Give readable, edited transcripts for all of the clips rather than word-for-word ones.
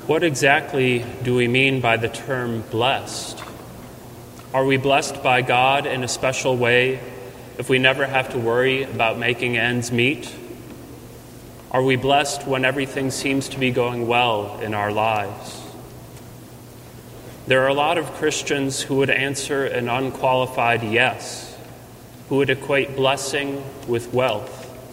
What exactly do we mean by the term blessed? Are we blessed by God in a special way if we never have to worry about making ends meet? Are we blessed when everything seems to be going well in our lives? There are a lot of Christians who would answer an unqualified yes, who would equate blessing with wealth.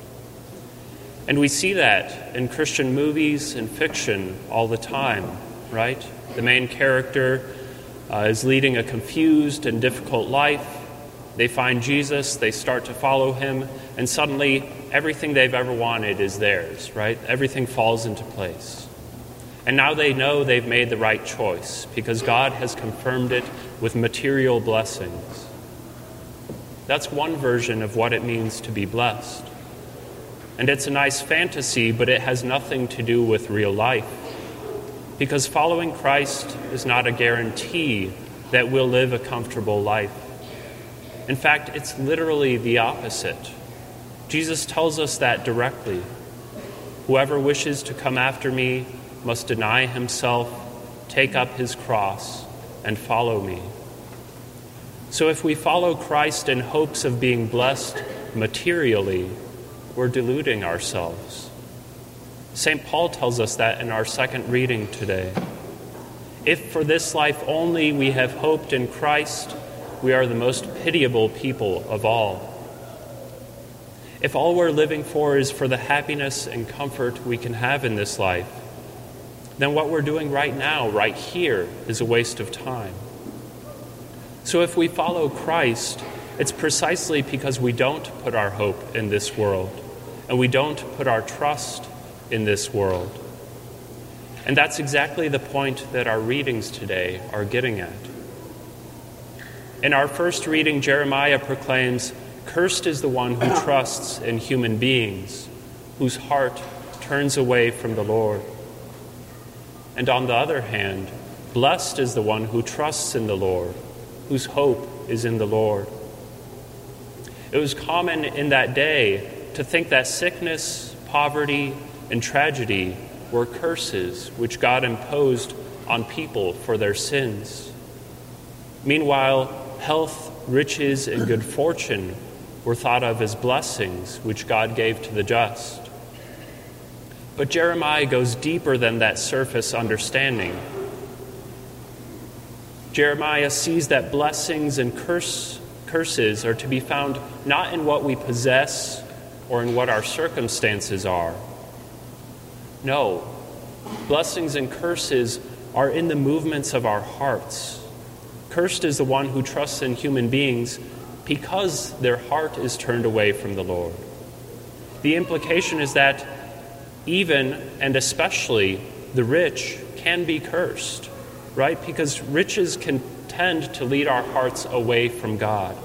And we see that in Christian movies and fiction all the time, right? The main character is leading a confused and difficult life. They find Jesus, they start to follow him, and suddenly everything they've ever wanted is theirs, right? Everything falls into place. And now they know they've made the right choice because God has confirmed it with material blessings. That's one version of what it means to be blessed. And it's a nice fantasy, but it has nothing to do with real life. Because following Christ is not a guarantee that we'll live a comfortable life. In fact, it's literally the opposite. Jesus tells us that directly. Whoever wishes to come after me must deny himself, take up his cross, and follow me. So if we follow Christ in hopes of being blessed materially, we're deluding ourselves. St. Paul tells us that in our second reading today. If for this life only we have hoped in Christ, we are the most pitiable people of all. If all we're living for is for the happiness and comfort we can have in this life, then what we're doing right now, right here, is a waste of time. So if we follow Christ, it's precisely because we don't put our hope in this world, and we don't put our trust in this world. And that's exactly the point that our readings today are getting at. In our first reading, Jeremiah proclaims, "Cursed is the one who trusts in human beings, whose heart turns away from the Lord." And on the other hand, blessed is the one who trusts in the Lord, whose hope is in the Lord. It was common in that day to think that sickness, poverty, and tragedy were curses which God imposed on people for their sins. Meanwhile, health, riches, and good fortune were thought of as blessings which God gave to the just. But Jeremiah goes deeper than that surface understanding. Jeremiah sees that blessings and curses are to be found not in what we possess or in what our circumstances are. No, blessings and curses are in the movements of our hearts. Cursed is the one who trusts in human beings because their heart is turned away from the Lord. The implication is that even and especially the rich can be cursed, right? Because riches can tend to lead our hearts away from God.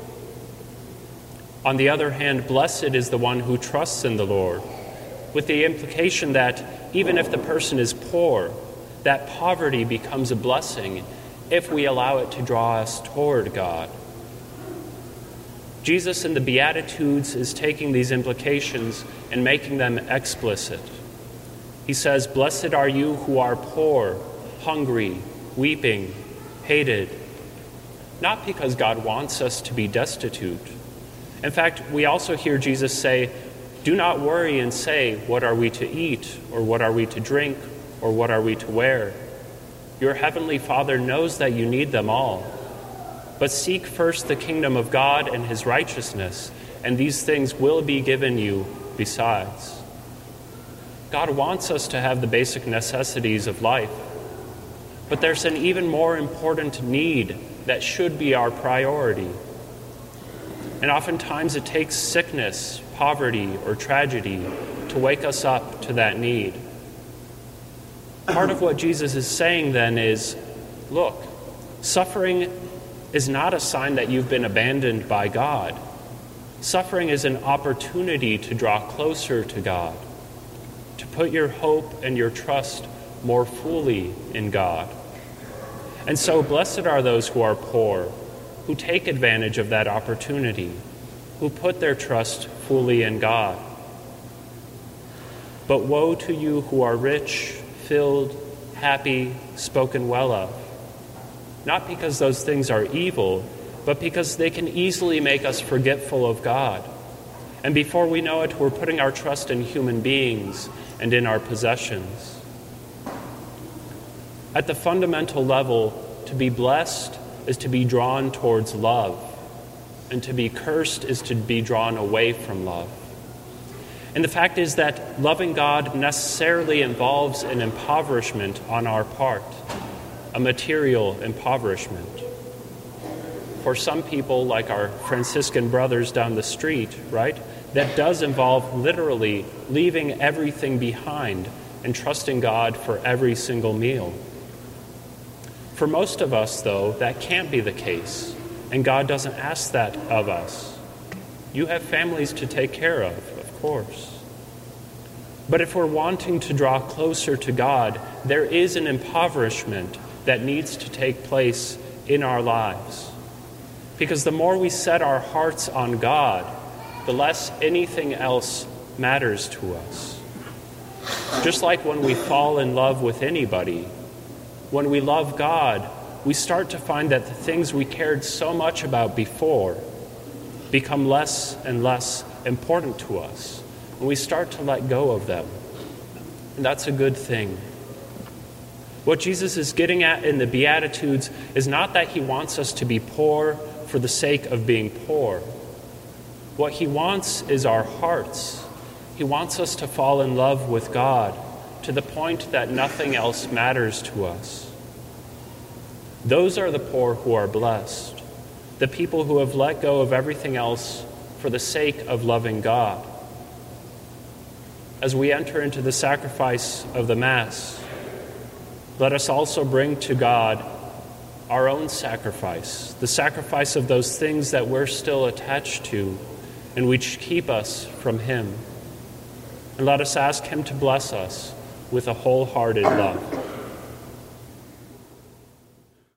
On the other hand, blessed is the one who trusts in the Lord, with the implication that even if the person is poor, that poverty becomes a blessing if we allow it to draw us toward God. Jesus in the Beatitudes is taking these implications and making them explicit. He says, "Blessed are you who are poor, hungry, weeping, hated," not because God wants us to be destitute. In fact, we also hear Jesus say, "Do not worry and say, what are we to eat, or what are we to drink, or what are we to wear? Your heavenly Father knows that you need them all. But seek first the kingdom of God and his righteousness, and these things will be given you besides." God wants us to have the basic necessities of life, but there's an even more important need that should be our priority. And oftentimes it takes sickness, poverty, or tragedy to wake us up to that need. Part of what Jesus is saying then is, look, suffering is not a sign that you've been abandoned by God. Suffering is an opportunity to draw closer to God, to put your hope and your trust more fully in God. And so blessed are those who are poor, who take advantage of that opportunity, who put their trust fully in God. But woe to you who are rich, filled, happy, spoken well of. Not because those things are evil, but because they can easily make us forgetful of God. And before we know it, we're putting our trust in human beings and in our possessions. At the fundamental level, to be blessed is to be drawn towards love, and to be cursed is to be drawn away from love. And the fact is that loving God necessarily involves an impoverishment on our part, a material impoverishment. For some people, like our Franciscan brothers down the street, right, that does involve literally leaving everything behind and trusting God for every single meal. For most of us, though, that can't be the case, and God doesn't ask that of us. You have families to take care of course. But if we're wanting to draw closer to God, there is an impoverishment that needs to take place in our lives. Because the more we set our hearts on God, the less anything else matters to us. Just like when we fall in love with anybody, when we love God, we start to find that the things we cared so much about before become less and less important to us. And we start to let go of them. And that's a good thing. What Jesus is getting at in the Beatitudes is not that he wants us to be poor for the sake of being poor. What he wants is our hearts. He wants us to fall in love with God to the point that nothing else matters to us. Those are the poor who are blessed, the people who have let go of everything else for the sake of loving God. As we enter into the sacrifice of the Mass, let us also bring to God our own sacrifice, the sacrifice of those things that we're still attached to and which keep us from him. And let us ask him to bless us with a wholehearted love.